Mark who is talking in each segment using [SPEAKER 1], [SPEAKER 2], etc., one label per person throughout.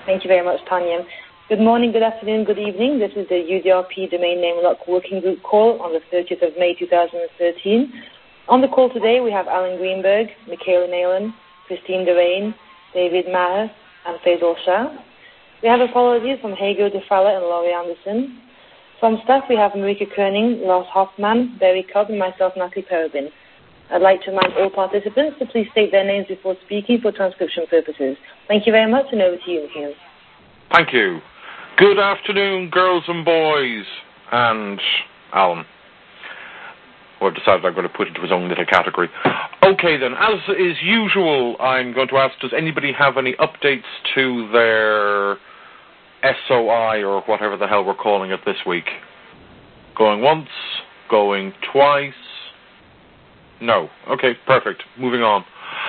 [SPEAKER 1] Thank you very much, Tanya. Good morning, good afternoon, good evening. This is the UDRP Domain Name Lock Working Group call on the 30th of May 2013. On the call today, we have Alan Greenberg, Michaela Nayland, Christine Derain, David Maher, and Faisal Shah. We have apologies from Hago De Falla and Laurie Anderson. From staff, we have Marika Koenig, Lars Hoffman, Barry Cobb, and myself, Natalie Perobin. I'd like to remind all participants to please state their names before speaking for transcription purposes. Thank you very much, and over to you, Michaela.
[SPEAKER 2] Thank you. Good afternoon, girls and boys, and Alan. Or decided I'm going to put it into his own little category. Okay then, as is usual, I'm going to ask, does anybody have any updates to their SOI or whatever the hell we're calling it this week? Going once, going twice. No. Okay, perfect. Moving on.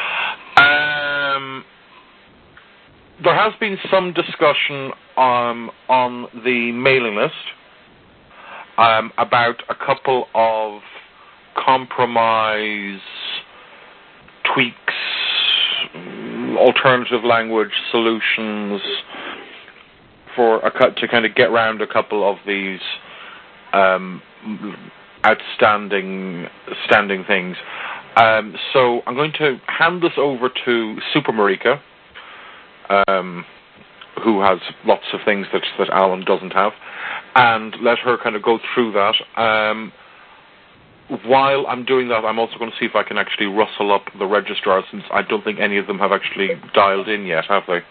[SPEAKER 2] There has been some discussion on the mailing list about a couple of compromise tweaks, alternative language solutions to kind of get around a couple of these outstanding things. So I'm going to hand this over to Super Marika, who has lots of things that Alan doesn't have, and let her kind of go through that. While I'm doing that, I'm also going to see if I can actually rustle up the registrars, since I don't think any of them have actually dialed in yet, have they?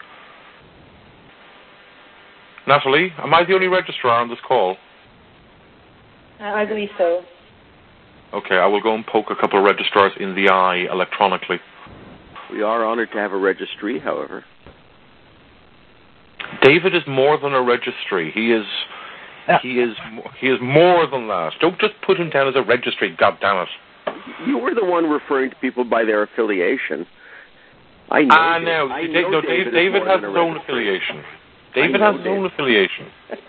[SPEAKER 2] Natalie, am I the only registrar on this call?
[SPEAKER 1] I believe so.
[SPEAKER 2] Okay, I will go and poke a couple of registrars in the eye electronically.
[SPEAKER 3] We are honored to have a registry, however.
[SPEAKER 2] David is more than a registry. He is more than that. Don't just put him down as a registry, goddammit.
[SPEAKER 3] You were the one referring to people by their affiliation. I know.
[SPEAKER 2] David has his own affiliation. David has his own affiliation.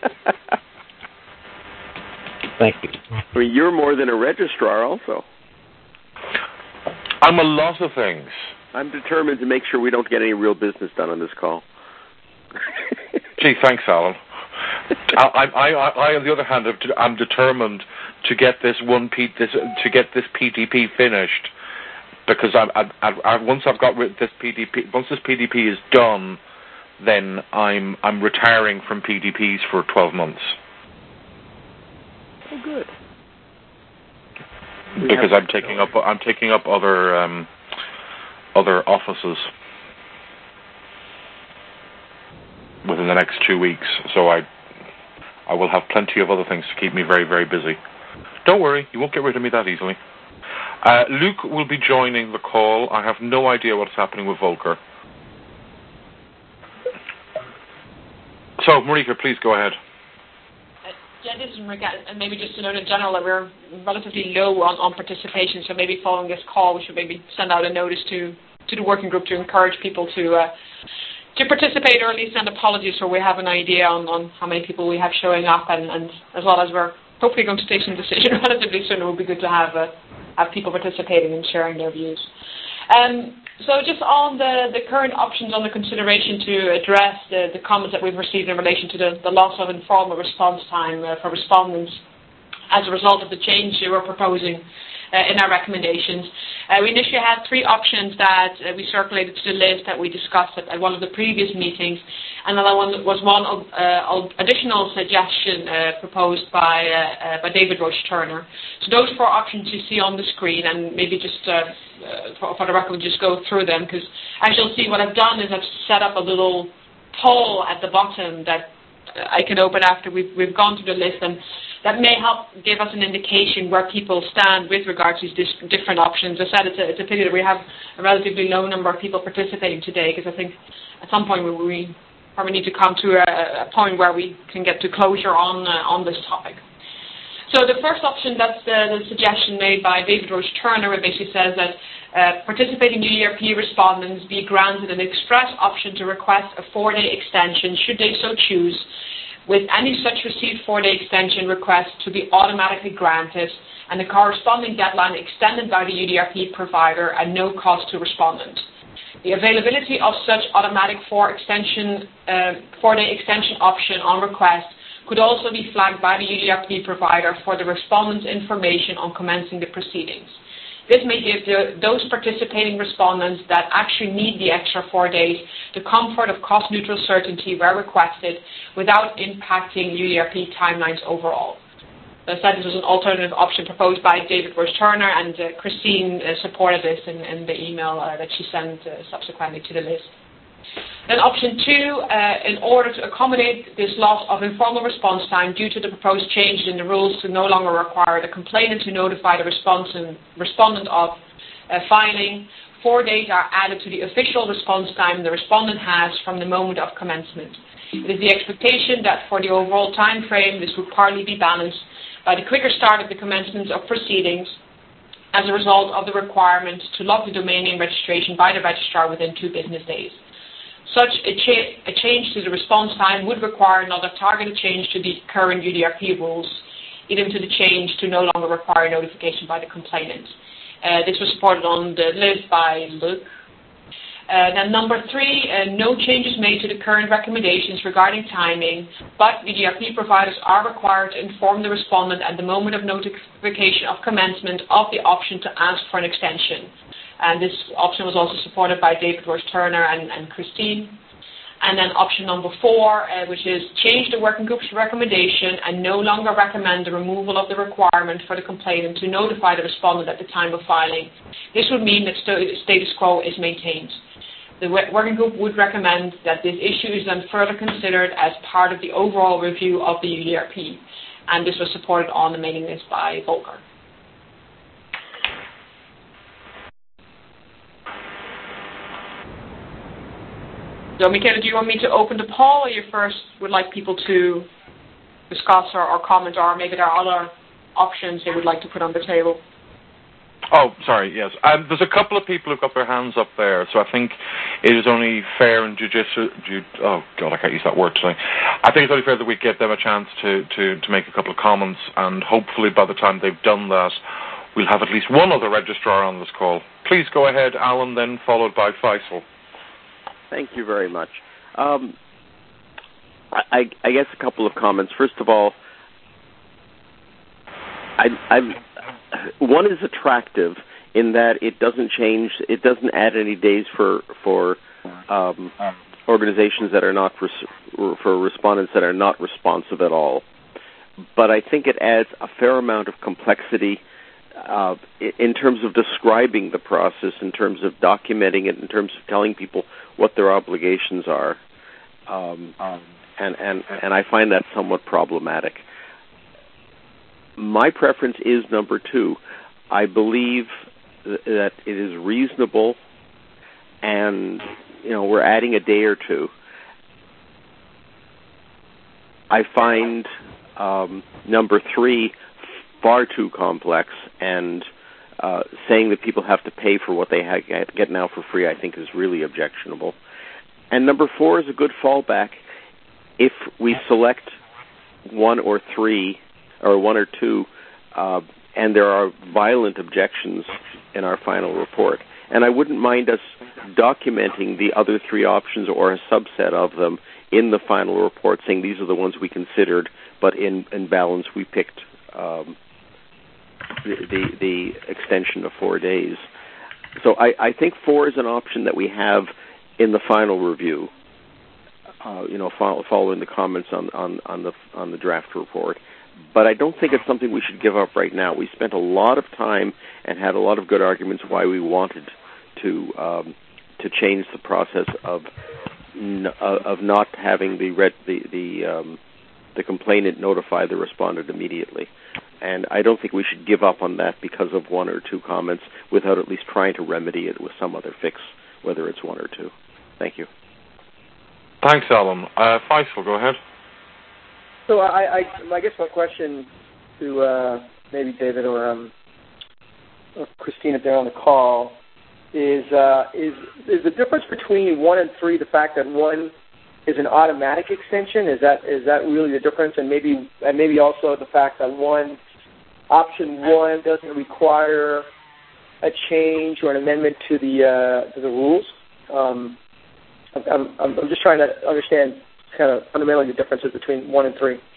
[SPEAKER 4] Thank you.
[SPEAKER 3] I mean, you're more than a registrar also.
[SPEAKER 2] I'm a lot of things.
[SPEAKER 3] I'm determined to make sure we don't get any real business done on this call.
[SPEAKER 2] Gee, thanks, Alan. I, on the other hand, I'm determined to get this PDP finished, because once I've got rid of this PDP, once this PDP is done, then I'm retiring from PDPs for 12 months.
[SPEAKER 3] Oh, good.
[SPEAKER 2] Because I'm taking up other offices within the next 2 weeks, so I will have plenty of other things to keep me very, very busy. Don't worry, you won't get rid of me that easily. Luke will be joining the call. I have no idea what's happening with Volker. So, Marika, please go ahead.
[SPEAKER 5] Yeah, this is Marika, and maybe just to note in general that we're relatively low on participation, so maybe following this call we should maybe send out a notice to the working group to encourage people to participate, or at least send apologies so we have an idea on how many people we have showing up, and as well as we're hopefully going to take some decision relatively soon, it would be good to have people participating and sharing their views. So just on the current options on the consideration to address the comments that we've received in relation to the loss of informal response time for respondents as a result of the change we're proposing in our recommendations. We initially had three options that we circulated to the list that we discussed at one of the previous meetings, and another one was one additional suggestion proposed by David Roche Turner. So those four options you see on the screen, and maybe just for the record, just go through them, because as you'll see, what I've done is I've set up a little poll at the bottom that I can open after we've gone through the list, and that may help give us an indication where people stand with regards to these different options. As I said, it's a pity that we have a relatively low number of people participating today, because I think at some point we probably need to come to a point where we can get to closure on this topic. So the first option, that's the suggestion made by David Roche Turner. It basically says that participating UDRP respondents be granted an express option to request a 4-day extension, should they so choose, with any such received 4-day extension request to be automatically granted, and the corresponding deadline extended by the UDRP provider at no cost to respondent. The availability of such automatic 4-day extension option on request could also be flagged by the UDRP provider for the respondent's information on commencing the proceedings. This may give those participating respondents that actually need the extra 4 days the comfort of cost-neutral certainty where requested without impacting UDRP timelines overall. As I said, this was an alternative option proposed by David Wirtz-Turner, and Christine supported this in the email that she sent subsequently to the list. Then option 2, in order to accommodate this loss of informal response time due to the proposed change in the rules to no longer require the complainant to notify the respondent of filing, 4 days are added to the official response time the respondent has from the moment of commencement. It is the expectation that for the overall time frame, this would partly be balanced by the quicker start of the commencement of proceedings as a result of the requirement to log the domain name registration by the registrar within 2 business days. Such a change to the response time would require another targeted change to the current UDRP rules, even to the change to no longer require notification by the complainant. This was supported on the list by Luc. Then number 3, no changes made to the current recommendations regarding timing, but UDRP providers are required to inform the respondent at the moment of notification of commencement of the option to ask for an extension. And this option was also supported by David Wirtz-Turner and Christine. And then option number 4, which is change the working group's recommendation and no longer recommend the removal of the requirement for the complainant to notify the respondent at the time of filing. This would mean that status quo is maintained. The working group would recommend that this issue is then further considered as part of the overall review of the UDRP. And this was supported on the mailing list by Volker. So, Michaela, do you want me to open the poll, or you first would like people to discuss or comment, or maybe there are other options they would like to put on the table?
[SPEAKER 2] Oh, sorry, yes. There's a couple of people who've got their hands up there, so I think it is only fair and judicious. Oh, God, I can't use that word tonight. I think it's only fair that we give them a chance to make a couple of comments, and hopefully by the time they've done that, we'll have at least one other registrar on this call. Please go ahead, Alan, then followed by Faisal.
[SPEAKER 3] Thank you very much. I guess a couple of comments. First of all, one is attractive in that it doesn't change, it doesn't add any days for organizations that are not for respondents that are not responsive at all. But I think it adds a fair amount of complexity in terms of describing the process, in terms of documenting it, in terms of telling people what their obligations are, and I find that somewhat problematic. My preference is number 2. I believe that it is reasonable, and we're adding a day or 2. I find number 3 far too complex, and saying that people have to pay for what they get now for free, I think, is really objectionable. And number 4 is a good fallback if we select 1 or 3 or 1 or 2, and there are violent objections in our final report. And I wouldn't mind us documenting the other 3 options or a subset of them in the final report, saying these are the ones we considered, but in balance we picked the extension of 4 days. So I think 4 is an option that we have in the final review, following the comments on the draft report. But I don't think it's something we should give up right now. We spent a lot of time and had a lot of good arguments why we wanted to change the process of not having the complainant notify the respondent immediately. And I don't think we should give up on that because of 1 or 2 comments without at least trying to remedy it with some other fix, whether it's 1 or 2. Thank you.
[SPEAKER 2] Thanks, Alan. Faisal, go ahead.
[SPEAKER 4] So I guess my question to maybe David or Christine, if they're on the call, is the difference between 1 and 3 the fact that 1 is an automatic extension? Is that really the difference? And maybe also the fact that option 1 doesn't require a change or an amendment to the rules? I'm just trying to understand kind of fundamentally the differences between 1 and 3.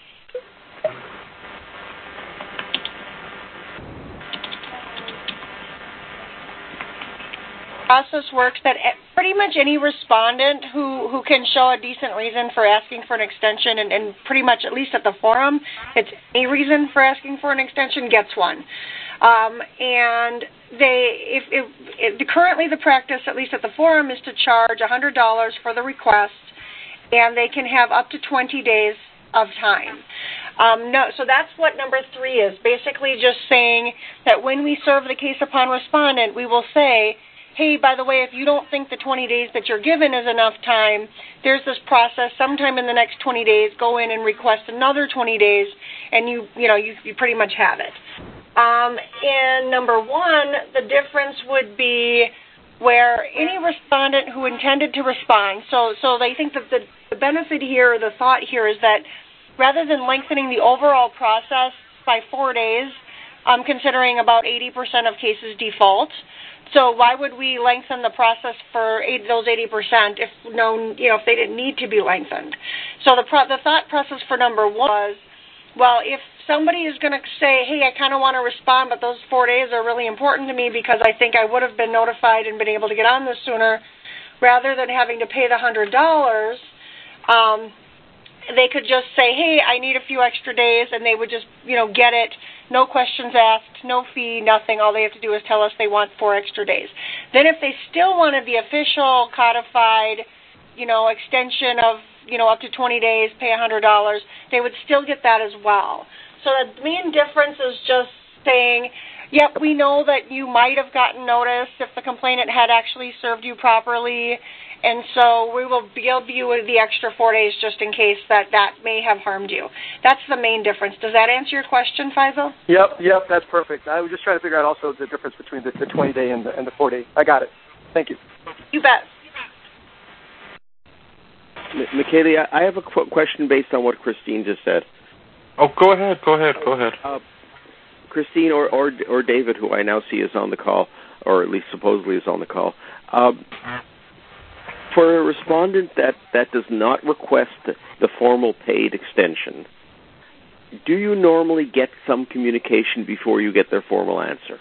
[SPEAKER 6] Process works that pretty much any respondent who can show a decent reason for asking for an extension, and pretty much at least at the forum, it's a reason for asking for an extension gets one. And currently the practice, at least at the forum, is to charge $100 for the request, and they can have up to 20 days of time. So that's what number 3 is, basically just saying that when we serve the case upon respondent, we will say, hey, by the way, if you don't think the 20 days that you're given is enough time, there's this process. Sometime in the next 20 days, go in and request another 20 days, and you pretty much have it. In number 1, the difference would be where any respondent who intended to respond, so they think that the benefit here, or the thought here, is that rather than lengthening the overall process by 4 days, considering about 80% of cases default, so why would we lengthen the process for those 80% if they didn't need to be lengthened? So the thought process for number 1 was, well, if somebody is going to say, hey, I kind of want to respond, but those 4 days are really important to me because I think I would have been notified and been able to get on this sooner, rather than having to pay the $100, they could just say, hey, I need a few extra days, and they would just, get it. No questions asked, no fee, nothing. All they have to do is tell us they want 4 extra days. Then if they still wanted the official codified, extension of, up to 20 days, pay $100, they would still get that as well. So the main difference is just saying, yep, we know that you might have gotten notice if the complainant had actually served you properly, and so we will give you the extra 4 days just in case that may have harmed you. That's the main difference. Does that answer your question, Faisal?
[SPEAKER 4] Yep, that's perfect. I was just trying to figure out also the difference between the 20-day and the 4-day. I got it. Thank you.
[SPEAKER 6] You bet.
[SPEAKER 3] Michaela, I have a question based on what Christine just said.
[SPEAKER 2] Oh, go ahead.
[SPEAKER 3] Christine or David, who I now see is on the call, or at least supposedly is on the call. For a respondent that does not request the formal paid extension, do you normally get some communication before you get their formal answer?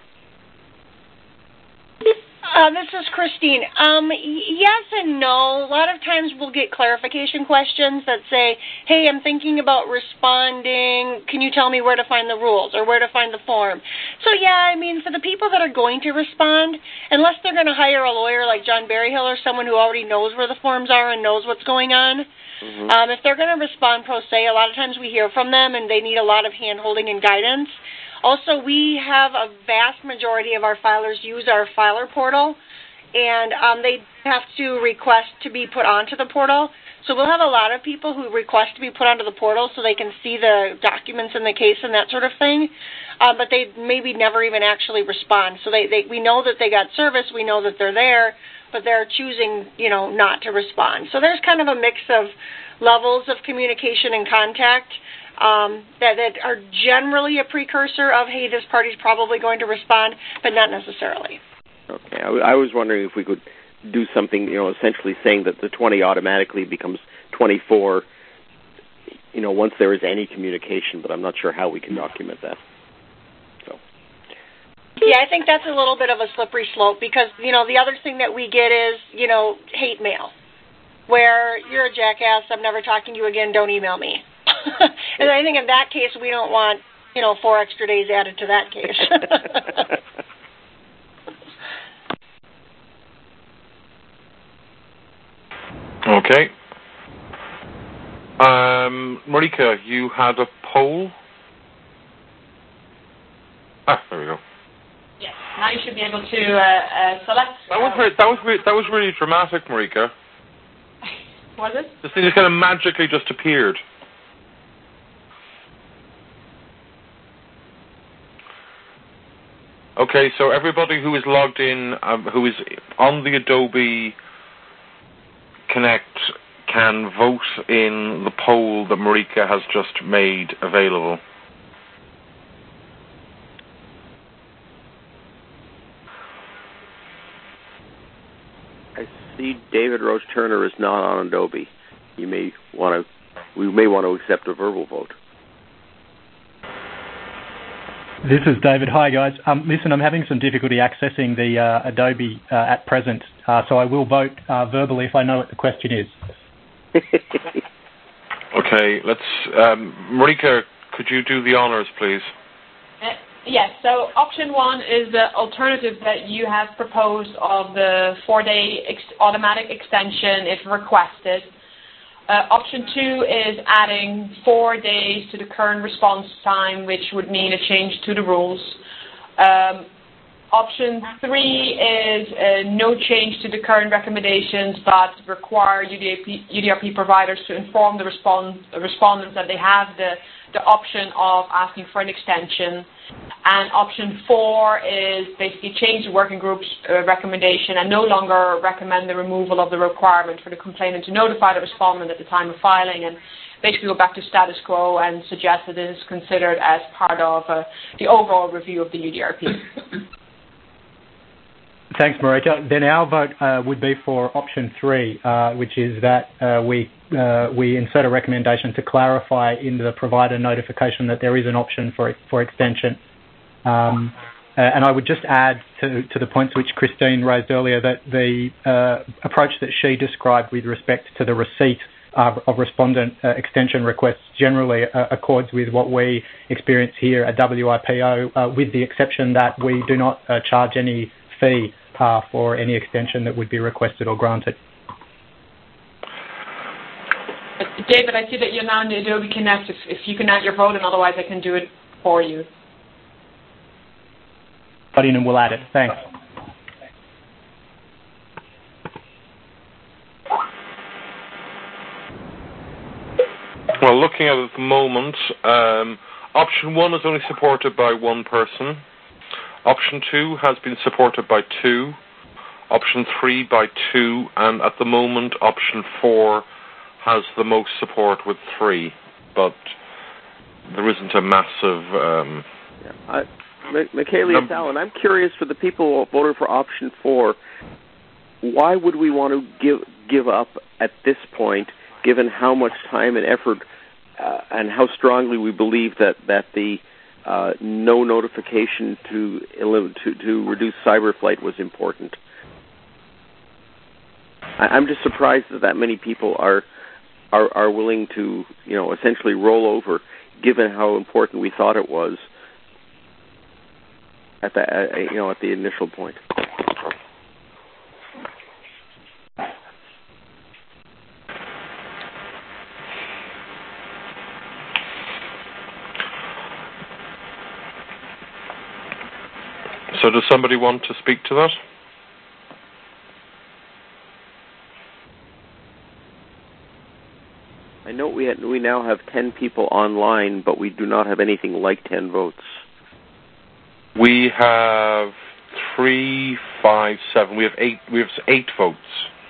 [SPEAKER 6] This is Christine. Yes and no. A lot of times we'll get clarification questions that say, hey, I'm thinking about responding. Can you tell me where to find the rules or where to find the form? So, yeah, for the people that are going to respond, unless they're going to hire a lawyer like John Berryhill or someone who already knows where the forms are and knows what's going on, if they're going to respond pro se, a lot of times we hear from them and they need a lot of hand-holding and guidance. Also, we have a vast majority of our filers use our filer portal, and they have to request to be put onto the portal. So we'll have a lot of people who request to be put onto the portal so they can see the documents in the case and that sort of thing, but they maybe never even actually respond. So we know that they got service, we know that they're there, but they're choosing, not to respond. So there's kind of a mix of levels of communication and contact that are generally a precursor of, hey, this party's probably going to respond, but not necessarily.
[SPEAKER 3] Okay. I was wondering if we could do something, essentially saying that the 20 automatically becomes 24, once there is any communication, but I'm not sure how we can document that. So.
[SPEAKER 6] Yeah, I think that's a little bit of a slippery slope because, the other thing that we get is, hate mail, where you're a jackass, I'm never talking to you again, don't email me. And I think in that case, we don't want, 4 extra days added to that case.
[SPEAKER 2] Okay. Marika, you had a poll? There we go.
[SPEAKER 5] Yes, now you should be able to select.
[SPEAKER 2] That was really dramatic, Marika.
[SPEAKER 5] Was it?
[SPEAKER 2] This thing just kind of magically just appeared. Okay, so everybody who is logged in, who is on the Adobe Connect, can vote in the poll that Marika has just made available.
[SPEAKER 3] I see David Rose Turner is not on Adobe. We may want to accept a verbal vote.
[SPEAKER 7] This is David. Hi, guys. Listen, I'm having some difficulty accessing the Adobe at present, so I will vote verbally if I know what the question is.
[SPEAKER 2] Okay, let's... Marika, could you do the honours, please?
[SPEAKER 5] Yes, so option 1 is the alternative that you have proposed of the 4-day automatic extension if requested. Option 2 is adding 4 days to the current response time, which would mean a change to the rules. Option 3 is no change to the current recommendations, but require UDRP providers to inform the respondents that they have the option of asking for an extension. And option 4 is basically change the working group's recommendation and no longer recommend the removal of the requirement for the complainant to notify the respondent at the time of filing, and basically go back to status quo and suggest that it is considered as part of the overall review of the UDRP.
[SPEAKER 7] Thanks, Marika. Then our vote would be for option 3, which is that we insert a recommendation to clarify in the provider notification that there is an option for extension. And I would just add to the points which Christine raised earlier that the approach that she described with respect to the receipt of respondent extension requests generally accords with what we experience here at WIPO, with the exception that we do not charge any fee for any extension that would be requested or granted.
[SPEAKER 5] David, I see that you're now in the Adobe Connect. If you can add your vote, and otherwise I can do it for you.
[SPEAKER 7] And we'll add it. Thanks.
[SPEAKER 2] Well, looking at it at the moment, option 1 is only supported by 1 person. Option 2 has been supported by 2. Option 3 by 2. And at the moment, option 4 has the most support with 3. But there isn't a massive...
[SPEAKER 3] Michaela, it's Alan. I'm curious, for the people who voted for option 4, why would we want to give up at this point, given how much time and effort and how strongly we believe that the no notification to reduce cyberflight was important? I'm just surprised that many people are willing to, essentially roll over, given how important we thought it was at the initial point.
[SPEAKER 2] So does somebody want to speak to that?
[SPEAKER 3] I know we now have 10 people online, but we do not have anything like 10 votes.
[SPEAKER 2] We have 3, 5, 7. We have 8. We have 8 votes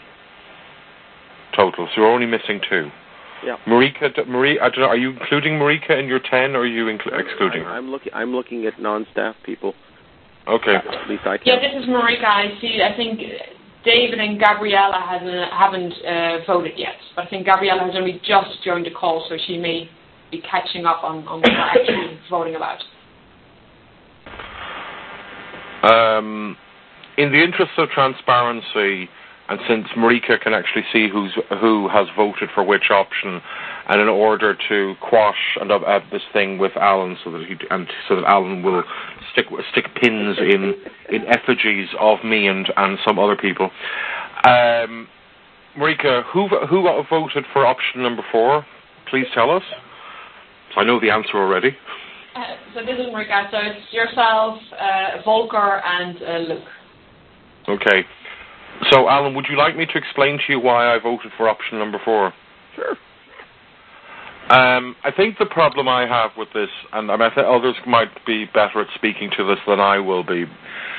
[SPEAKER 2] total. So we're only missing 2.
[SPEAKER 3] Yeah.
[SPEAKER 2] Marika, I don't know, are you including Marika in your 10, or are you excluding her?
[SPEAKER 3] I'm looking at non-staff people.
[SPEAKER 2] Okay.
[SPEAKER 3] At least I can.
[SPEAKER 5] Yeah, this is Marika. I think David and Gabriella haven't voted yet, but I think Gabriella has only just joined the call, so she may be catching up on what we're actually voting about.
[SPEAKER 2] In the interest of transparency, and since Marika can actually see who has voted for which option, and in order to quash and add this thing with Alan, so that Alan will stick pins in effigies of me and some other people. Marika, who voted for option number 4? Please tell us. I know the answer already.
[SPEAKER 5] So this is Marika. So it's yourself, Volker, and Luke.
[SPEAKER 2] Okay. So, Alan, would you like me to explain to you why I voted for option number 4?
[SPEAKER 3] Sure.
[SPEAKER 2] I think the problem I have with this, and I think others might be better at speaking to this than I will be.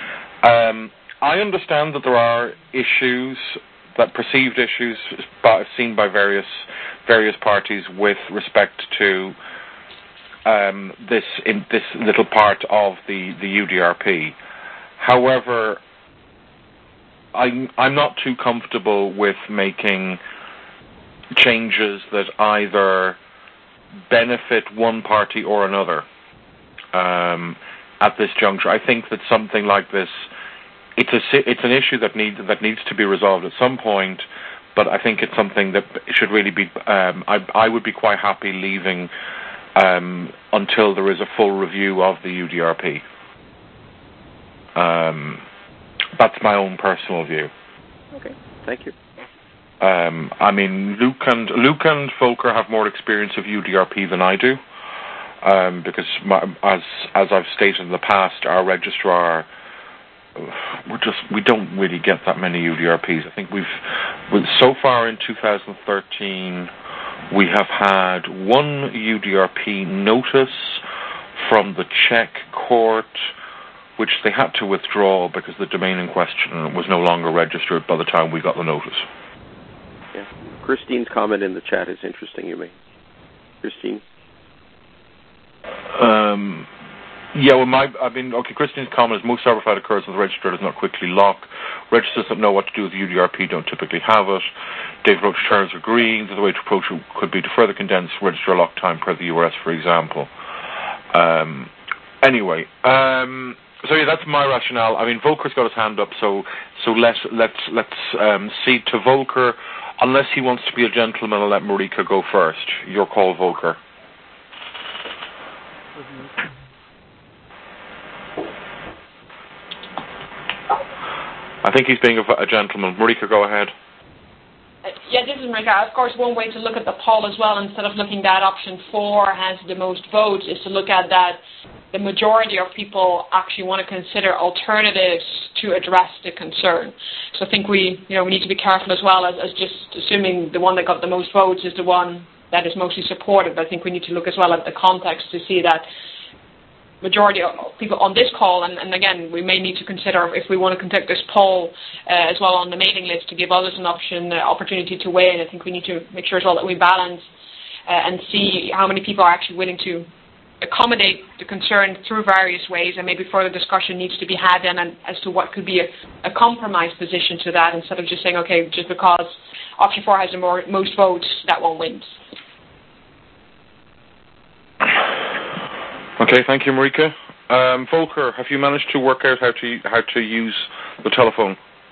[SPEAKER 2] I understand that there are issues, that perceived issues, seen by various parties with respect to this little part of the UDRP. However, I'm not too comfortable with making changes that either benefit one party or another at this juncture. I think that something like this, it's an issue that needs to be resolved at some point, but I think it's something that should really be. I would be quite happy leaving until there is a full review of the UDRP. That's my own personal view.
[SPEAKER 3] Okay, thank you.
[SPEAKER 2] I mean, Luke and Volker have more experience of UDRP than I do, because as I've stated in the past, our registrar, we don't really get that many UDRPs. I think so far in 2013 we have had one UDRP notice from the Czech court, which they had to withdraw because the domain in question was no longer registered by the time we got the notice.
[SPEAKER 3] Yeah. Christine's comment in the chat is interesting, you mean. Christine? Christine's comment is most server-side occurs when the registrar does not quickly lock. Registrars that know what to do with the UDRP don't typically have it. David Roach Charles agreeing that the way to approach it could be to further condense registrar lock time per the URS, for example. So yeah, that's my rationale. I mean, Volker's got his hand up, so let's cede to Volker. Unless he wants to be a gentleman, I'll let Marika go first. Your call, Volker. I think he's being a gentleman. Marika, go ahead.
[SPEAKER 5] Yeah, this is Marika. Of course, one way to look at the poll as well, instead of looking at option 4 has the most votes, is to look at that the majority of people actually want to consider alternatives to address the concern. So I think we need to be careful as well as just assuming the one that got the most votes is the one that is mostly supported. But I think we need to look as well at the context to see that majority of people on this call, and again, we may need to consider if we want to conduct this poll as well on the mailing list to give others an opportunity to weigh in. I think we need to make sure as well that we balance and see how many people are actually willing to accommodate the concern through various ways, and maybe further discussion needs to be had then as to what could be a compromise position to that, instead of just saying, okay, just because option 4 has the most votes, that one wins.
[SPEAKER 2] Okay, thank you, Marika. Volker, have you managed to work out how to use the telephone?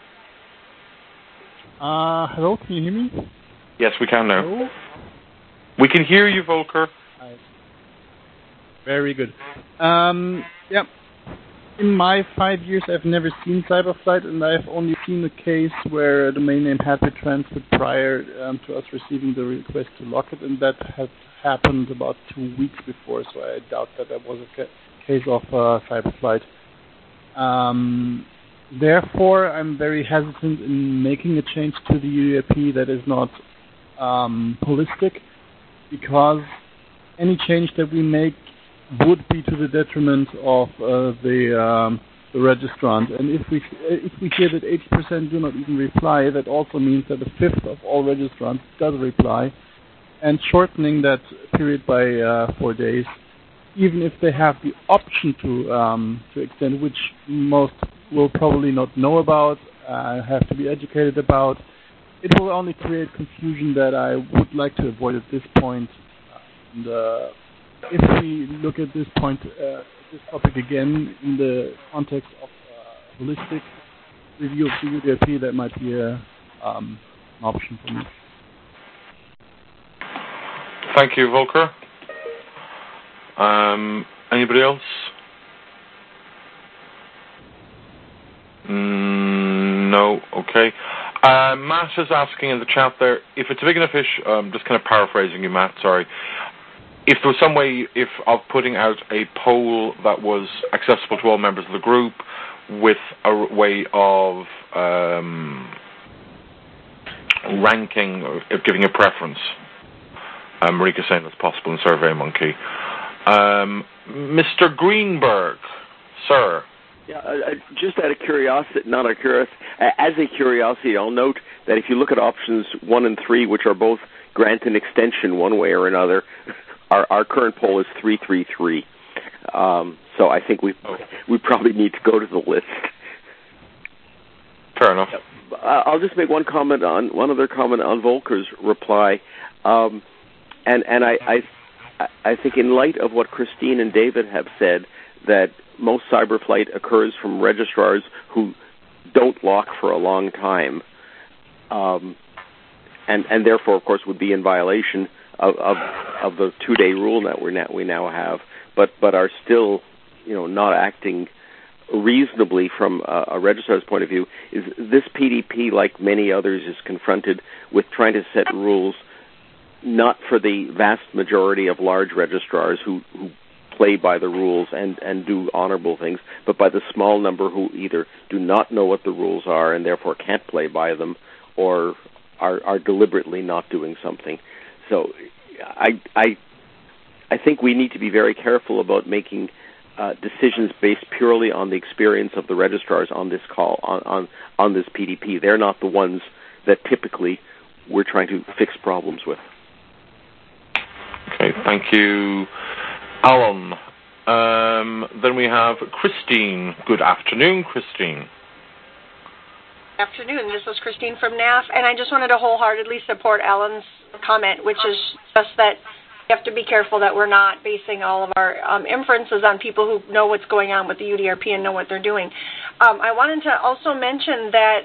[SPEAKER 8] Hello, can you hear me?
[SPEAKER 2] Yes, we can now.
[SPEAKER 8] Hello?
[SPEAKER 2] We can hear you, Volker.
[SPEAKER 8] Hi. Very good. Yep. In my 5 years, I've never seen Cyberflight, and I've only seen a case where a domain name had been transferred prior to us receiving the request to lock it, and that had happened about 2 weeks before, so I doubt that was a case of Cyberflight. Therefore, I'm very hesitant in making a change to the UDRP that is not holistic, because any change that we make would be to the detriment of the registrant. And if we hear that 80% do not even reply, that also means that a fifth of all registrants does reply. And shortening that period by 4 days, even if they have the option to extend, which most will probably not know about, have to be educated about, it will only create confusion that I would like to avoid at this point. And if we look at this point, this topic again in the context of holistic review of the UDRP, that might be an option for me.
[SPEAKER 2] Thank you, Volker. Anybody else? No. Okay. Matt is asking in the chat there, if it's a big enough issue, just kind of paraphrasing you, Matt, sorry. If there was some way of putting out a poll that was accessible to all members of the group with a way of ranking, of giving a preference. Marika saying that's possible in SurveyMonkey. Mr. Greenberg, sir.
[SPEAKER 3] Yeah, just out of curiosity, as a curiosity, I'll note that if you look at options 1 and 3, which are both grant an extension one way or another, our current poll is 333. So I think we probably need to go to the list.
[SPEAKER 2] Fair enough.
[SPEAKER 3] Yep. I'll just make one other comment on Volker's reply, and I think in light of what Christine and David have said, that most cyberflight occurs from registrars who don't lock for a long time, and therefore, of course, would be in violation of the 2-day rule that we now have, but are still, not acting reasonably from a registrar's point of view. Is this PDP, like many others, is confronted with trying to set rules not for the vast majority of large registrars who play by the rules and do honorable things, but by the small number who either do not know what the rules are and therefore can't play by them, or are deliberately not doing something. So I think we need to be very careful about making decisions based purely on the experience of the registrars on this call, on this PDP. They're not the ones that typically we're trying to fix problems with.
[SPEAKER 2] Okay, thank you, Alan. Then we have Christine. Good afternoon, Christine.
[SPEAKER 6] Afternoon. This is Christine from NAF, and I just wanted to wholeheartedly support Alan's comment, which is just that we have to be careful that we're not basing all of our inferences on people who know what's going on with the UDRP and know what they're doing. I wanted to also mention that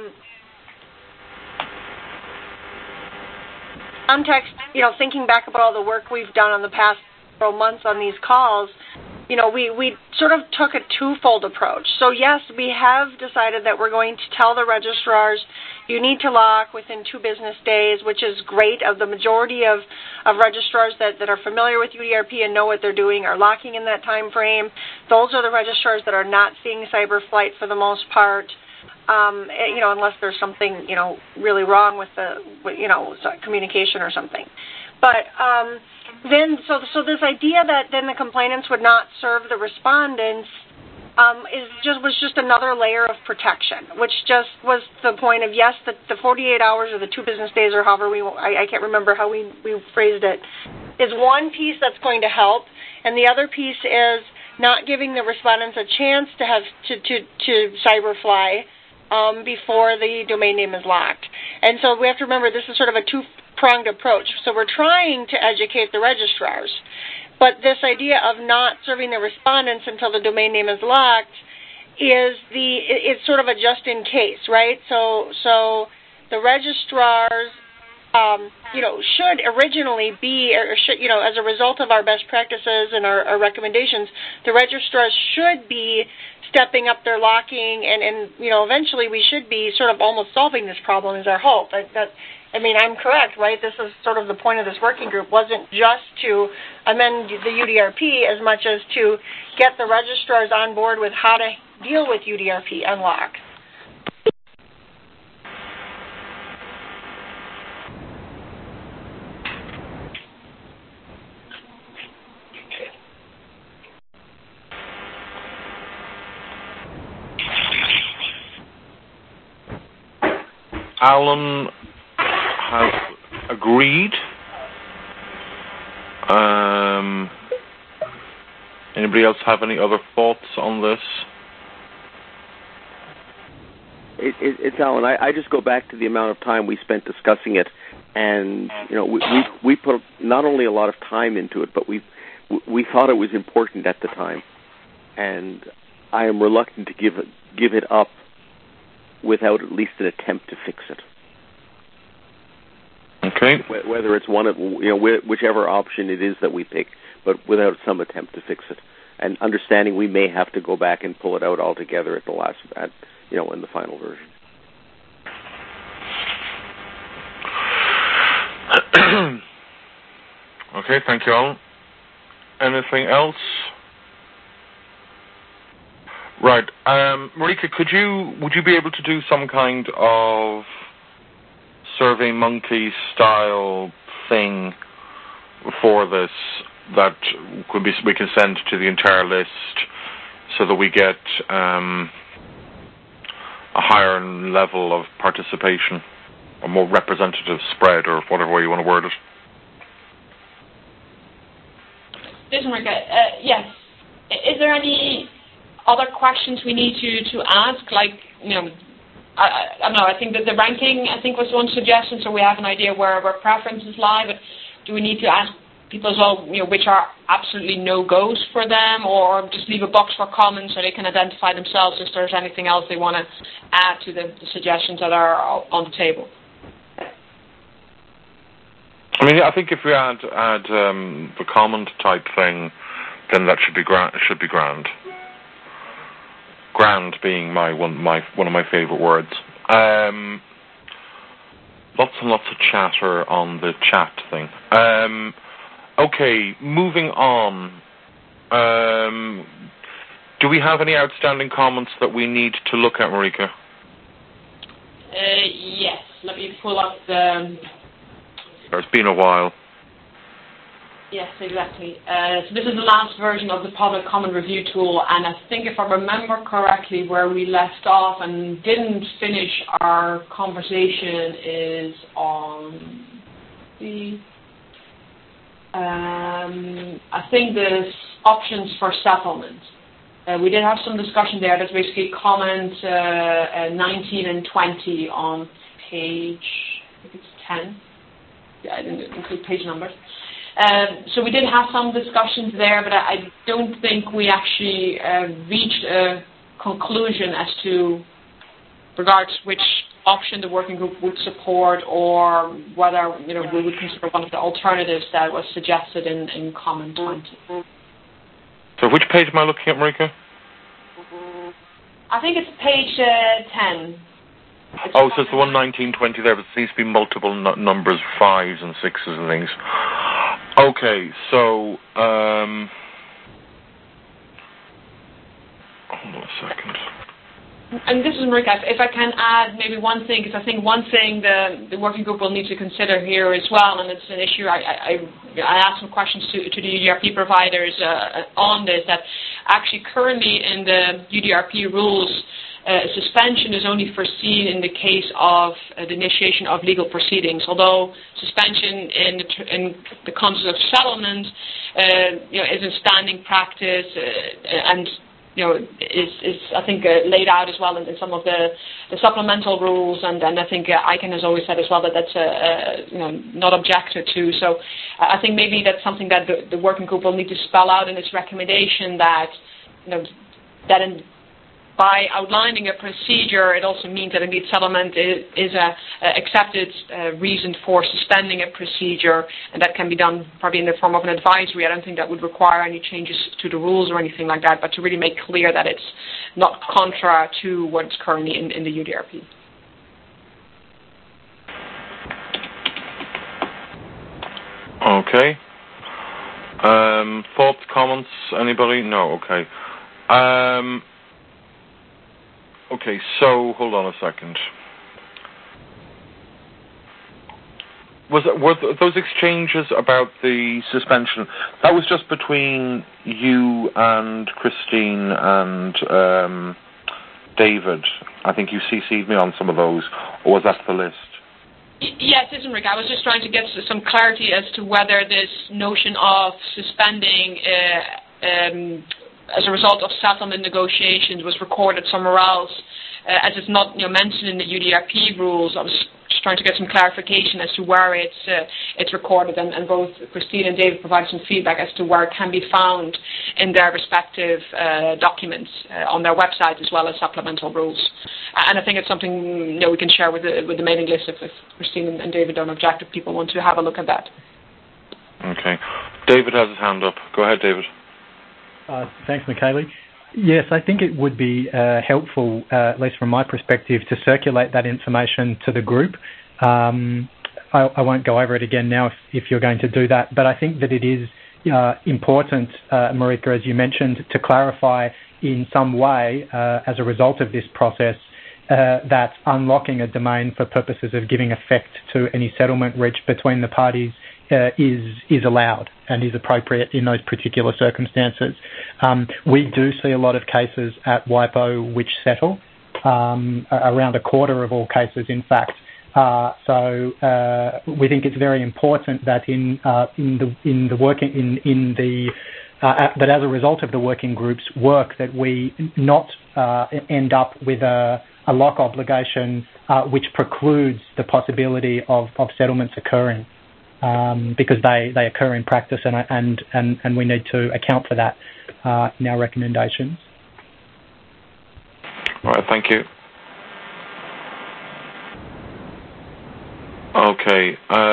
[SPEAKER 6] context, thinking back about all the work we've done on the past several months on these calls, we sort of took a twofold approach. So yes, we have decided that we're going to tell the registrars, you need to lock within 2 business days, which is great. Of the majority of registrars that are familiar with UDRP and know what they're doing are locking in that time frame. Those are the registrars that are not seeing cyberflight for the most part. Unless there's something, really wrong with communication or something. But then, so this idea that then the complainants would not serve the respondents was just another layer of protection, which just was the point of, yes, the 48 hours or the 2 business days or however I can't remember how we phrased it, is one piece that's going to help, and the other piece is not giving the respondents a chance to have to cyberfly before the domain name is locked. And so we have to remember this is sort of a two-pronged approach. So we're trying to educate the registrars, but this idea of not serving the respondents until the domain name is locked it's sort of a just in case, right? So the registrars should originally be, or should, as a result of our best practices and our recommendations, the registrars should be stepping up their locking, and eventually we should be sort of almost solving this problem is our hope. I'm correct, right? This is sort of the point of this working group, wasn't just to amend the UDRP as much as to get the registrars on board with how to deal with UDRP and lock.
[SPEAKER 2] Alan has agreed. Anybody else have any other thoughts on this?
[SPEAKER 3] It's Alan. I just go back to the amount of time we spent discussing it, and we put not only a lot of time into it, but we thought it was important at the time, and I am reluctant to give it up without at least an attempt to fix it.
[SPEAKER 2] Okay.
[SPEAKER 3] Whether it's one of whichever option it is that we pick, but without some attempt to fix it, and understanding we may have to go back and pull it out altogether at the last, in the final version.
[SPEAKER 2] Okay, thank you, Alan. Anything else? Right, Marika, would you be able to do some kind of SurveyMonkey style thing for this that we can send to the entire list, so that we get a higher level of participation, a more representative spread, or whatever way you want to word it?
[SPEAKER 5] This is Marika. Yes. Is there any other questions we need to ask, like, I don't know. I think that the ranking, was one suggestion, so we have an idea where preferences lie. But do we need to ask people as well, which are absolutely no-goes for them, or just leave a box for comments so they can identify themselves if there's anything else they want to add to the suggestions that are on the table?
[SPEAKER 2] I mean, I think if we add the comment type thing, then that should be grand. Grand being one of my favourite words. Lots and lots of chatter on the chat thing. Okay, moving on. Do we have any outstanding comments that we need to look at, Marika?
[SPEAKER 5] Yes. Let me pull up the...
[SPEAKER 2] It's been a while.
[SPEAKER 5] Yes, exactly. So this is the last version of the public comment review tool, and I think if I remember correctly, where we left off and didn't finish our conversation is on the... I think there's options for settlement. We did have some discussion there. That's basically comment 19 and 20 on page, I think it's 10. Yeah, I didn't include page numbers. So we did have some discussions there, but I don't think we actually reached a conclusion as to regards which option the working group would support, or whether we would consider one of the alternatives that was suggested in comment 20.
[SPEAKER 2] So which page am I looking at, Marika?
[SPEAKER 5] I think it's page 10.
[SPEAKER 2] So it's the 1920 there, but there seems to be multiple numbers, 5s and 6s and things. Okay, so hold on a second.
[SPEAKER 5] And this is Marika. If I can add maybe one thing, because I think one thing the working group will need to consider here as well, and it's an issue I asked some questions to the UDRP providers on this, that actually currently in the UDRP rules, suspension is only foreseen in the case of the initiation of legal proceedings, although suspension in the context of settlement is a standing practice and is I think laid out as well in some of the supplemental rules, and I think ICANN has always said as well that that's not objected to. So I think maybe that's something that the working group will need to spell out in its recommendation, that by outlining a procedure, it also means that indeed settlement is a accepted reason for suspending a procedure, and that can be done probably in the form of an advisory. I don't think that would require any changes to the rules or anything like that, but to really make clear that it's not contra to what's currently in the UDRP.
[SPEAKER 2] Okay. Thoughts, comments, anybody? No, okay. Okay, so hold on a second. Were those exchanges about the suspension, that was just between you and Christine and David? I think you CC'd me on some of those, or was that the list?
[SPEAKER 5] Yes, it is, Rick. I was just trying to get some clarity as to whether this notion of suspending as a result of settlement negotiations was recorded somewhere else, as it's not mentioned in the UDRP rules. I was just trying to get some clarification as to where it's recorded, and both Christine and David provided some feedback as to where it can be found in their respective documents on their website, as well as supplemental rules. And I think it's something we can share with the mailing list if Christine and David don't object, if people want to have a look at that.
[SPEAKER 2] Okay. David has his hand up. Go ahead, David.
[SPEAKER 7] Thanks, Michaeli. Yes, I think it would be helpful, at least from my perspective, to circulate that information to the group. I won't go over it again now if you're going to do that, but I think that it is important, Marika, as you mentioned, to clarify in some way, as a result of this process, that unlocking a domain for purposes of giving effect to any settlement reached between the parties is allowed and is appropriate in those particular circumstances. We do see a lot of cases at WIPO which settle, around a quarter of all cases, in fact. So we think it's very important that that as a result of the working group's work, that we not end up with a a lock obligation which precludes the possibility of settlements occurring because they occur in practice, and we need to account for that in our recommendations.
[SPEAKER 2] All right, thank you. Okay.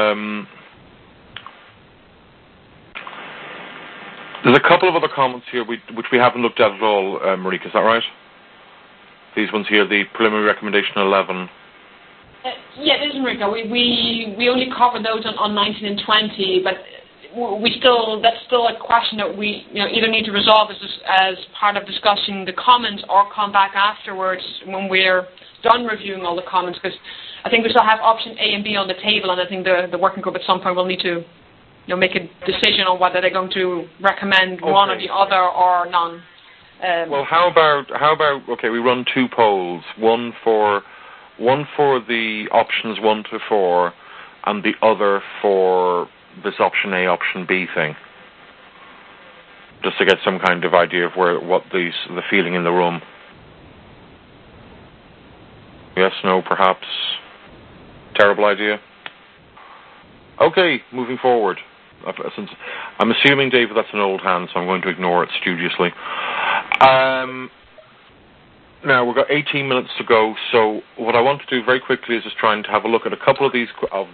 [SPEAKER 2] There's a couple of other comments here which we haven't looked at all, Marika, is that right? These ones here, the preliminary recommendation 11.
[SPEAKER 5] Yeah, this is Marika. We only covered those on 19 and 20, but that's still a question that we either need to resolve as part of discussing the comments or come back afterwards when we're done reviewing all the comments, because I think we still have option A and B on the table, and I think the working group at some point will need to make a decision on whether they're going to recommend one or the other or none.
[SPEAKER 2] Well, how about okay, we run two polls, one for the options 1 to 4, and the other for this option A, option B thing, just to get some kind of idea of the feeling in the room. Yes, no, perhaps. Terrible idea. Okay, moving forward. Since I'm assuming, David, that's an old hand, so I'm going to ignore it studiously. Now, we've got 18 minutes to go, so what I want to do very quickly is just trying to have a look at a couple of these,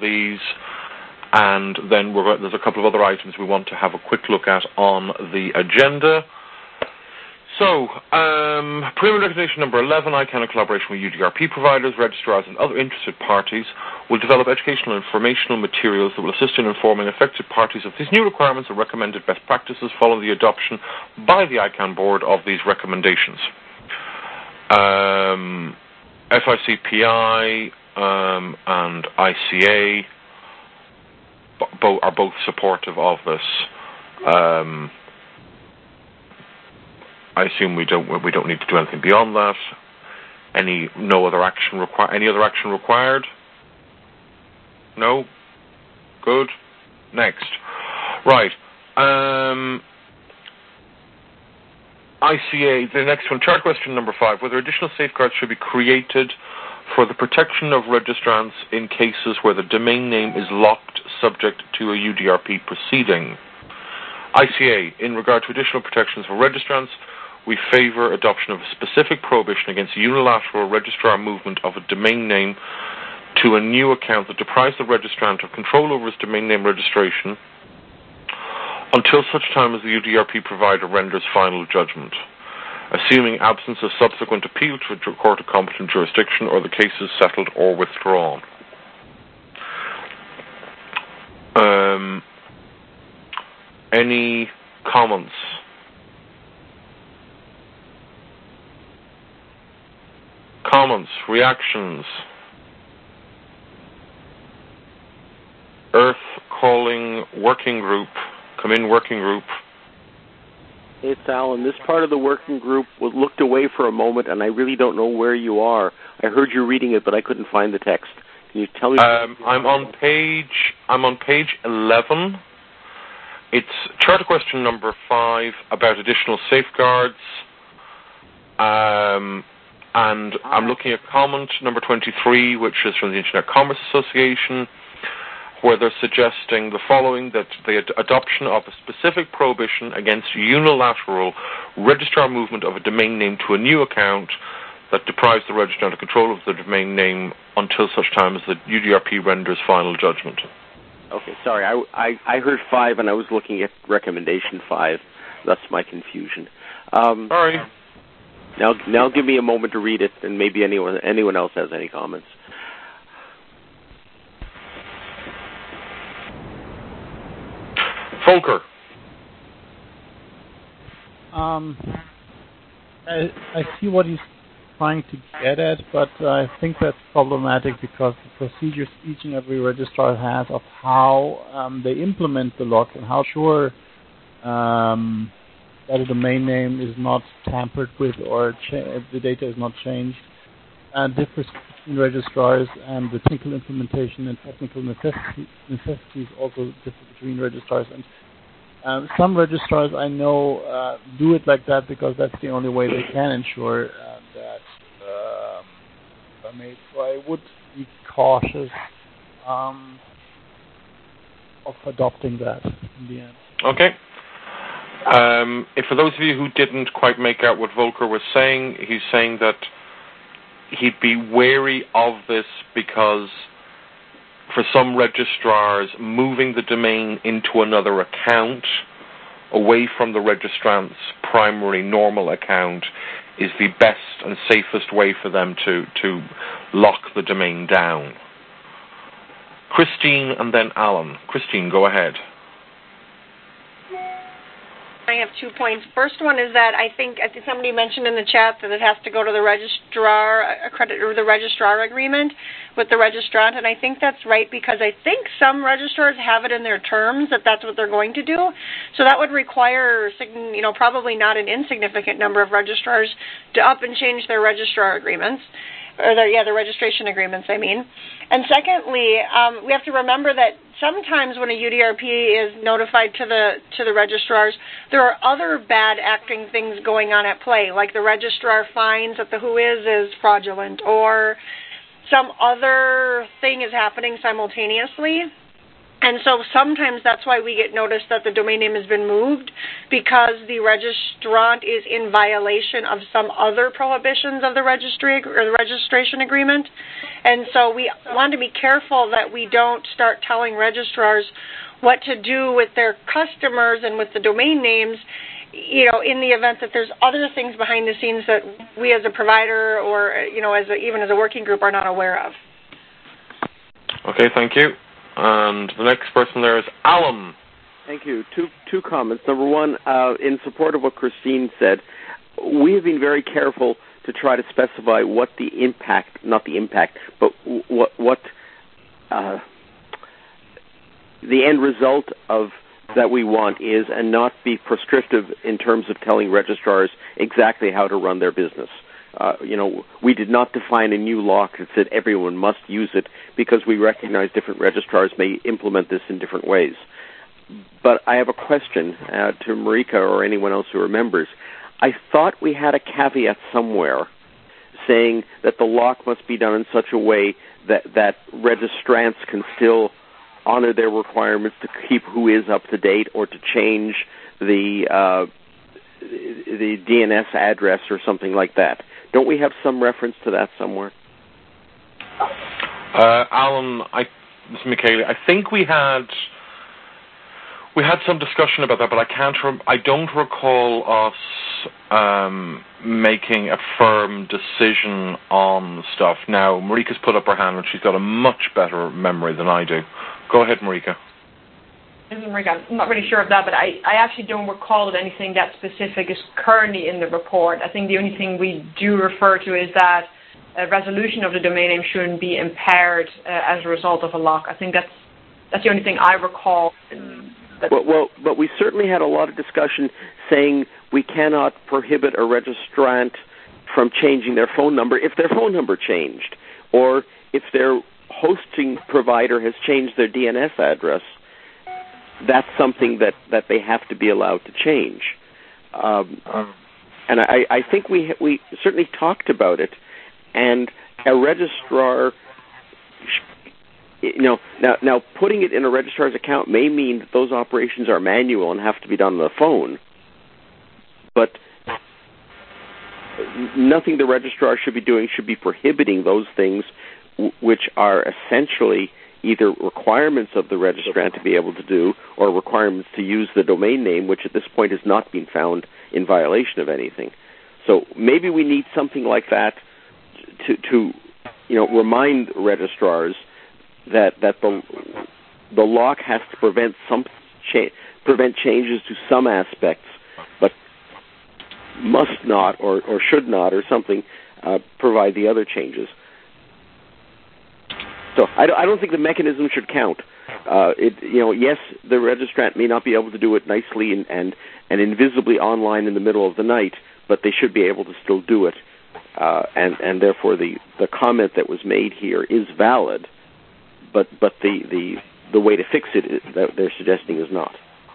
[SPEAKER 2] and then there's a couple of other items we want to have a quick look at on the agenda. So, preliminary recommendation number 11, ICANN in collaboration with UDRP providers, registrars and other interested parties will develop educational and informational materials that will assist in informing affected parties of these new requirements and recommended best practices following the adoption by the ICANN board of these recommendations. FICPI and ICA are both supportive of this. I assume we don't need to do anything beyond that. Any other action required? No? Good. Next. Right. ICA, the next one, chart question number 5, whether additional safeguards should be created for the protection of registrants in cases where the domain name is locked subject to a UDRP proceeding. ICA, in regard to additional protections for registrants, we favour adoption of a specific prohibition against unilateral registrar movement of a domain name to a new account that deprives the registrant of control over his domain name registration until such time as the UDRP provider renders final judgment, assuming absence of subsequent appeal to a court of competent jurisdiction or the case is settled or withdrawn. Any comments? Comments, reactions? Earth Calling Working Group, come in working group.
[SPEAKER 3] It's Alan. This part of the working group looked away for a moment, and I really don't know where you are. I heard you reading it, but I couldn't find the text. Can you tell me?
[SPEAKER 2] I'm on page 11. It's charter question number 5 about additional safeguards. And I'm looking at comment number 23, which is from the Internet Commerce Association, where they're suggesting the following, that the adoption of a specific prohibition against unilateral registrar movement of a domain name to a new account that deprives the registrant of control of the domain name until such time as the UDRP renders final judgment.
[SPEAKER 3] Okay, sorry. I heard 5, and I was looking at recommendation 5. That's my confusion.
[SPEAKER 2] Sorry.
[SPEAKER 3] Now give me a moment to read it, and maybe anyone else has any comments.
[SPEAKER 2] Volker.
[SPEAKER 8] I see what he's trying to get at, but I think that's problematic because the procedures each and every registrar has of how they implement the lock and how sure that a domain name is not tampered with or the data is not changed differs between registrars, and the technical implementation and technical necessities also differ between registrars. And some registrars I know do it like that because that's the only way they can ensure that are made. So I would be cautious of adopting that in the end.
[SPEAKER 2] Okay. If for those of you who didn't quite make out what Volker was saying, he's saying that he'd be wary of this because for some registrars, moving the domain into another account away from the registrant's primary normal account is the best and safest way for them to lock the domain down. Christine and then Alan. Christine, go ahead.
[SPEAKER 6] I have 2 points. First one is that I think somebody mentioned in the chat that it has to go to the registrar the registrar agreement with the registrant, and I think that's right because I think some registrars have it in their terms that that's what they're going to do. So that would require, probably not an insignificant number of registrars to up and change their registrar agreements. Or the registration agreements, I mean. And secondly, we have to remember that sometimes when a UDRP is notified to the registrars, there are other bad acting things going on at play, like the registrar finds that the whois is fraudulent, or some other thing is happening simultaneously. And so sometimes that's why we get notice that the domain name has been moved, because the registrant is in violation of some other prohibitions of the registry or the registration agreement. And so we want to be careful that we don't start telling registrars what to do with their customers and with the domain names, in the event that there's other things behind the scenes that we as a provider or, even as a working group are not aware of.
[SPEAKER 2] Okay, thank you. And the next person there is Alan.
[SPEAKER 3] Thank you. Two comments. Number one, in support of what Christine said, we have been very careful to try to specify what the impact, not the impact, but what the end result of that we want is, and not be prescriptive in terms of telling registrars exactly how to run their business. We did not define a new lock that said everyone must use it, because we recognize different registrars may implement this in different ways. But I have a question to Marika or anyone else who remembers. I thought we had a caveat somewhere saying that the lock must be done in such a way that registrants can still honor their requirements to keep whois up to date or to change the DNS address or something like that. Don't we have some reference to that somewhere?
[SPEAKER 2] Alan, this is Michaela. I think we had some discussion about that, but I don't recall us making a firm decision on stuff. Now, Marika's put up her hand, and she's got a much better memory than I do. Go ahead, Marika.
[SPEAKER 5] I'm not really sure of that, but I actually don't recall that anything that specific is currently in the report. I think the only thing we do refer to is that a resolution of the domain name shouldn't be impaired as a result of a lock. I think that's the only thing I recall.
[SPEAKER 3] But we certainly had a lot of discussion saying we cannot prohibit a registrant from changing their phone number if their phone number changed, or if their hosting provider has changed their DNS address. That's something that they have to be allowed to change. And I think we certainly talked about it, and a registrar, now putting it in a registrar's account may mean that those operations are manual and have to be done on the phone, but nothing the registrar should be doing should be prohibiting those things which are essentially either requirements of the registrant to be able to do, or requirements to use the domain name, which at this point has not been found in violation of anything. So maybe we need something like that to remind registrars that the lock has to prevent changes to some aspects, but must not or should not or something provide the other changes. So I don't think the mechanism should count. Yes, the registrant may not be able to do it nicely and invisibly online in the middle of the night, but they should be able to still do it. And therefore, the comment that was made here is valid, but the way to fix it that they're suggesting is not.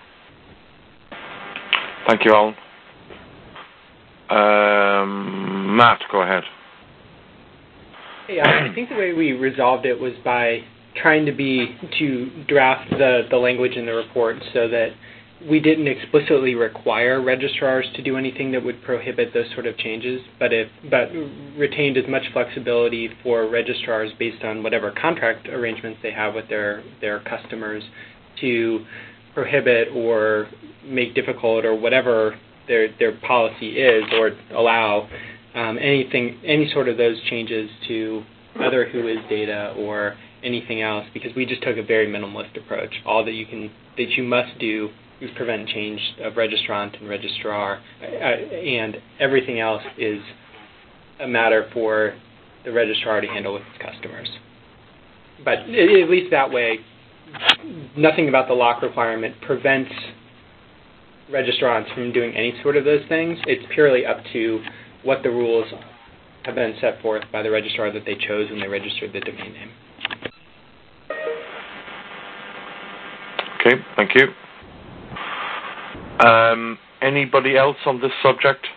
[SPEAKER 2] Thank you, Alan. Matt, go ahead.
[SPEAKER 9] Yeah, I think the way we resolved it was by trying to draft the language in the report so that we didn't explicitly require registrars to do anything that would prohibit those sort of changes, but retained as much flexibility for registrars based on whatever contract arrangements they have with their customers to prohibit or make difficult or whatever their policy is, or allow any sort of those changes to other WHOIS data or anything else, because we just took a very minimalist approach. All that you must do is prevent change of registrant and registrar, and everything else is a matter for the registrar to handle with its customers. But at least that way, nothing about the lock requirement prevents registrants from doing any sort of those things. It's purely up to what the rules have been set forth by the registrar that they chose when they registered the domain name.
[SPEAKER 2] Okay, thank you. Anybody else on this subject?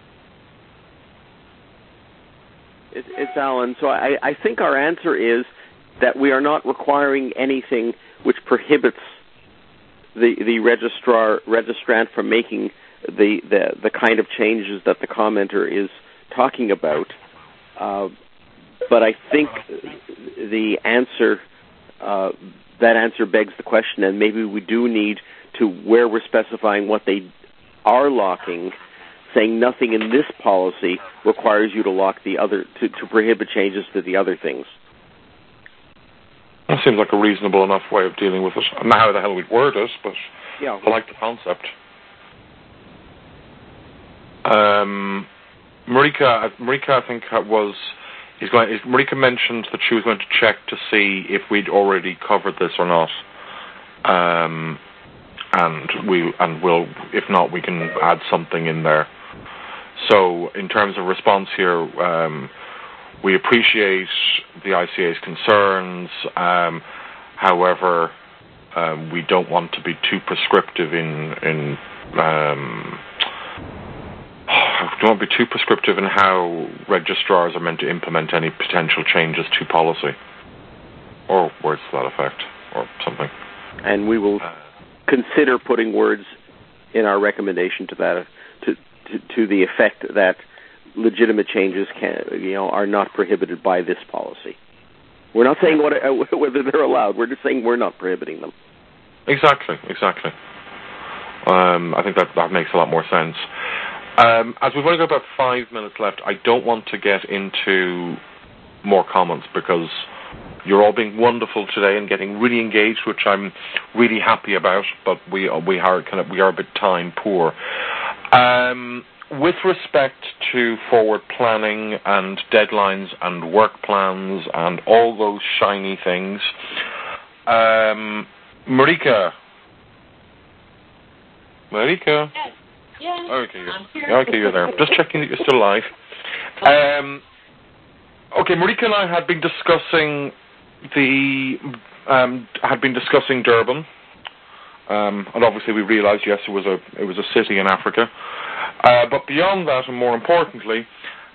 [SPEAKER 3] It's Alan. So I think our answer is that we are not requiring anything which prohibits the registrant from making the kind of changes that the commenter is talking about. But I think the answer that answer begs the question, and maybe we do need to, where we're specifying what they are locking, saying nothing in this policy requires you to lock the other, to prohibit changes to the other things.
[SPEAKER 2] That seems like a reasonable enough way of dealing with it. I don't know how the hell we'd word it, but yeah. I like the concept. Marika, I think Marika mentioned that she was going to check to see if we'd already covered this or not. And we'll, if not, we can add something in there. So, in terms of response here, we appreciate the ICA's concerns. However, we don't want to be too prescriptive in how registrars are meant to implement any potential changes to policy, or words to that effect, or something.
[SPEAKER 3] And we will consider putting words in our recommendation to that, to the effect that legitimate changes are not prohibited by this policy. We're not saying whether they're allowed. We're just saying we're not prohibiting them.
[SPEAKER 2] Exactly. I think that makes a lot more sense. As we've only got about 5 minutes left, I don't want to get into more comments because you're all being wonderful today and getting really engaged, which I'm really happy about. But we are a bit time poor. With respect to forward planning and deadlines and work plans and all those shiny things, Marika.
[SPEAKER 5] Yes.
[SPEAKER 2] Okay, you're there. Just checking that you're still alive. Okay, Marika and I had been discussing Durban, and obviously we realised yes, it was a city in Africa. But beyond that, and more importantly,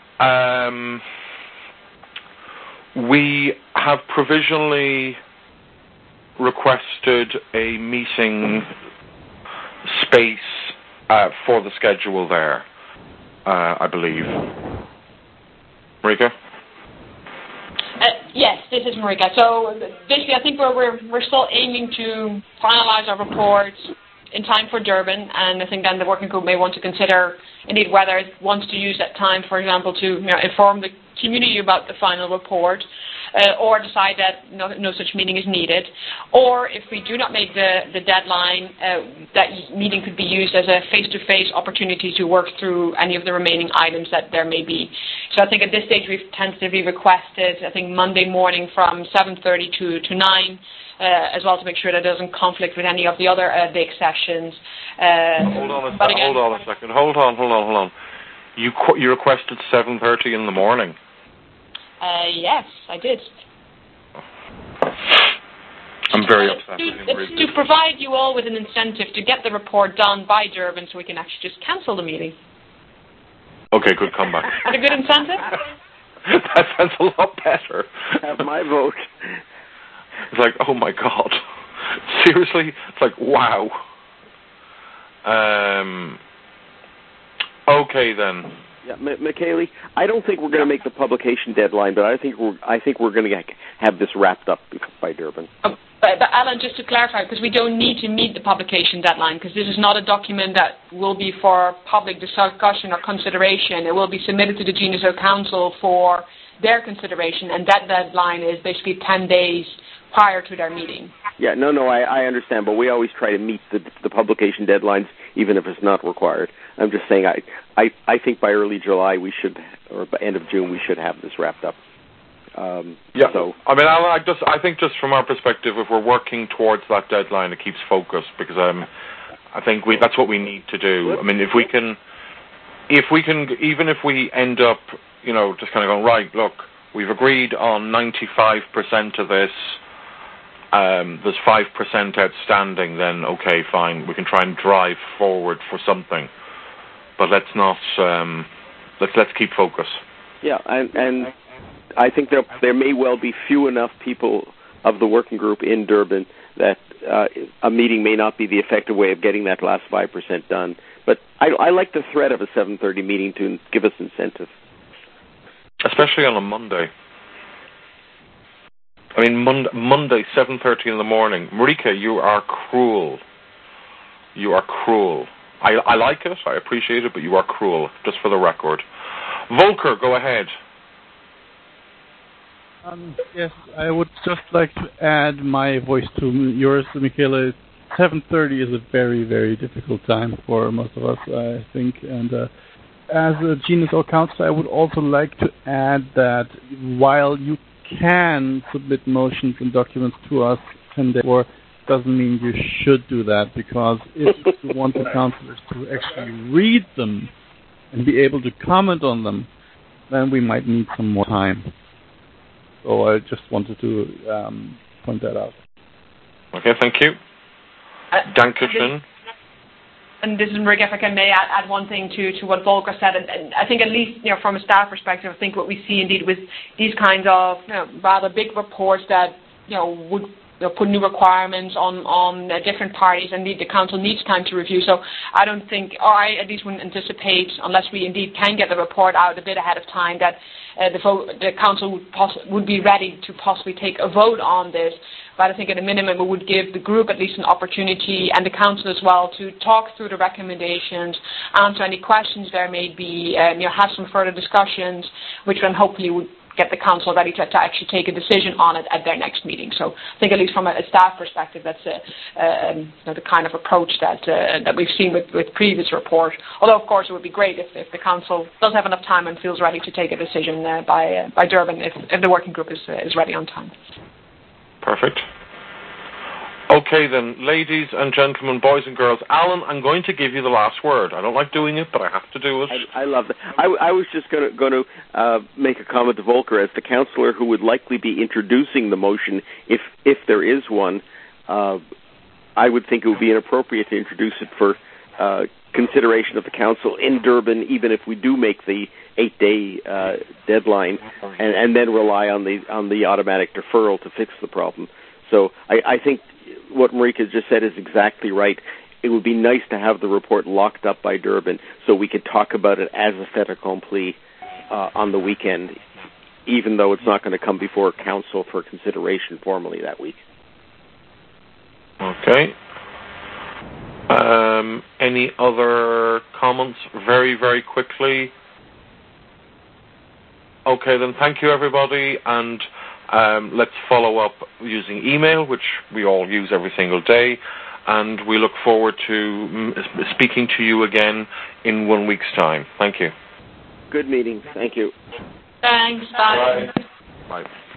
[SPEAKER 2] we have provisionally requested a meeting space for the schedule there, I believe. Marika?
[SPEAKER 5] Yes, this is Marika. So basically, I think we're still aiming to finalize our reports in time for Durban, and I think then the working group may want to consider indeed whether it wants to use that time, for example, to inform the community about the final report, or decide that no such meeting is needed. Or if we do not make the deadline, that meeting could be used as a face-to-face opportunity to work through any of the remaining items that there may be. So I think at this stage we've tentatively requested, I think, Monday morning from 7:30 to 9, as well to make sure that it doesn't conflict with any of the other big sessions.
[SPEAKER 2] Hold on a second. Hold on. You requested 7:30 in the morning.
[SPEAKER 5] Yes, I did.
[SPEAKER 2] I'm very upset.
[SPEAKER 5] It's to provide you all with an incentive to get the report done by Durban so we can actually just cancel the meeting.
[SPEAKER 2] Okay, good comeback.
[SPEAKER 5] Had a good incentive?
[SPEAKER 2] That sounds a lot better.
[SPEAKER 3] Have my vote.
[SPEAKER 2] It's like, oh my God. Seriously? It's like, wow. Okay then.
[SPEAKER 3] Yeah, Michaeli, I don't think we're going to make the publication deadline, but I think we're going to have this wrapped up by Durban.
[SPEAKER 5] But Alan, just to clarify, because we don't need to meet the publication deadline, because this is not a document that will be for public discussion or consideration. It will be submitted to the GNSO Council for their consideration, and that deadline is basically 10 days prior to their meeting.
[SPEAKER 3] Yeah, no, I understand, but we always try to meet the publication deadlines, even if it's not required. I'm just saying, I think by early July or by end of June, we should have this wrapped up.
[SPEAKER 2] Yeah. So, I mean, I think just from our perspective, if we're working towards that deadline, it keeps focus, because I think that's what we need to do. I mean, if we can, even if we end up, just kind of going, right, look, we've agreed on 95% of this. There's 5% outstanding. Then okay, fine. We can try and drive forward for something, but let's not. Let's keep focus.
[SPEAKER 3] Yeah, and I think there may well be few enough people of the working group in Durban that a meeting may not be the effective way of getting that last 5% done. But I like the threat of a 7:30 meeting to give us incentive,
[SPEAKER 2] especially on a Monday. I mean, Monday, 7:30 in the morning. Marika, you are cruel. You are cruel. I like it. I appreciate it, but you are cruel. Just for the record. Volker, go ahead.
[SPEAKER 8] Yes, I would just like to add my voice to yours, Michaela. 7:30 is a very, very difficult time for most of us, I think. And as a GNSO counselor, I would also like to add that while you can submit motions and documents to us 10 days before, doesn't mean you should do that, because if you want the counselors to actually read them and be able to comment on them, then we might need some more time. So I just wanted to point that out.
[SPEAKER 2] Okay, thank you. Dankeschön.
[SPEAKER 5] And this is Marika, if I can may add one thing to what Volker said. And I think at least from a staff perspective, I think what we see indeed with these kinds of rather big reports that would put new requirements on different parties, and the council needs time to review. So I don't think, or I at least wouldn't anticipate, unless we indeed can get the report out a bit ahead of time, that the council would be ready to possibly take a vote on this. But I think at a minimum it would give the group at least an opportunity, and the council as well, to talk through the recommendations, answer any questions there may be, have some further discussions, which then hopefully would get the council ready to actually take a decision on it at their next meeting. So I think at least from a staff perspective, that's the kind of approach that we've seen with previous reports. Although, of course, it would be great if the council does have enough time and feels ready to take a decision by Durban if the working group is ready on time.
[SPEAKER 2] Perfect. Okay then, ladies and gentlemen, boys and girls, Alan, I'm going to give you the last word. I don't like doing it, but I have to do it.
[SPEAKER 3] I love that. I was just going to make a comment to Volker as the councillor who would likely be introducing the motion, if there is one. I would think it would be inappropriate to introduce it for consideration of the council in Durban, even if we do make the 8-day deadline, and then rely on the automatic deferral to fix the problem. So I think what Marika just said is exactly right. It would be nice to have the report locked up by Durban so we could talk about it as a fait accompli on the weekend, even though it's not going to come before council for consideration formally that week.
[SPEAKER 2] Okay. Any other comments very, very quickly? Okay, then thank you, everybody, and let's follow up using email, which we all use every single day, and we look forward to speaking to you again in 1 week's time. Thank you.
[SPEAKER 3] Good meeting. Thank you.
[SPEAKER 5] Thanks. Bye.
[SPEAKER 2] Bye.